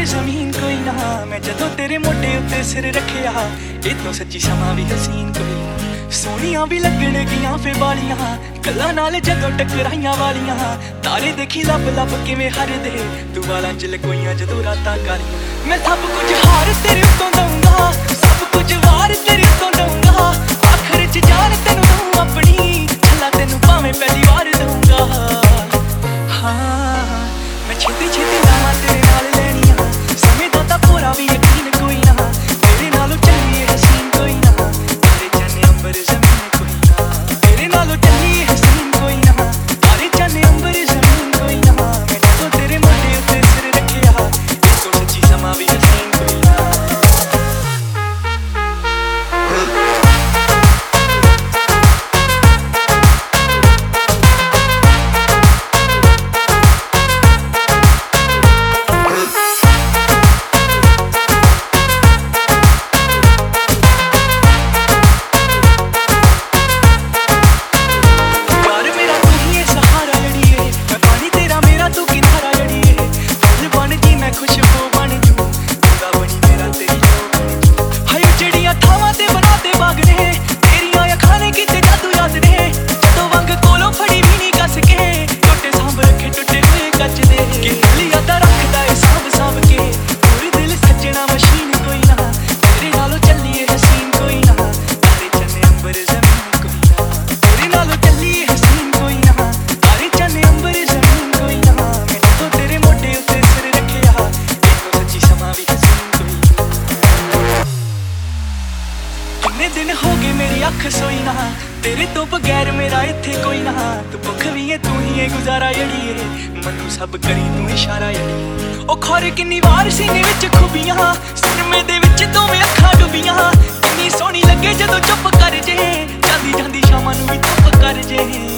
अंबर जमीन कोई ना, मैं जदों तेरे मोटे उत्ते सिर रखिया, ए तो सच्ची समा भी हसीन कोई ना। सोनिया भी लगन गियां फे बालियां, गल्लां नाल जदों टकराइयां वालियां, तारे देखी लब लब किवें हरदे, तू वालां च लकोइयां जदों रातां कालियां। मैं सब कुछ हार तेरे उत्तों दऊंगा, सब कुछ वार तेरे उत्तों दऊंगा, आखिर च जान तैनूं दूं अपनी, छल्ला तैनूं भावें पहली वार दूंगा। हाँ मैं छेती छेती लावां तेरे नाल लैणियां, समय दा तां पूरा भी यकीन कोई ना, तेरे नालों चंगी हसीन कोई ना, तारे चन्ने अंबर जमीन कोई ना, तेरे नालों चंगी हसीन कोई ना, तारे चन्ने अंबर जमीन कोई ना। मैं जदों तेरे मोढे उत्ते सिर रखिया, ए तो सच्ची समा भी हसीन कोई ना। दिन हो गए मेरी अख सोई ना, तेरे तो बगैर मेरा इत्थे कोई ना, तू भुख भी है तू ही है गुजारा जड़िए, मनु सब करी तू इशारा जड़िए। ओ खौर किन्नी वार सीने विच खुबियां, सुरमे दे विच दोवें अखां डुबियां, किन्नी सोहनी लगे जदों चुप कर जे, जांदी जांदी शामां नूं भी चुप कर जे।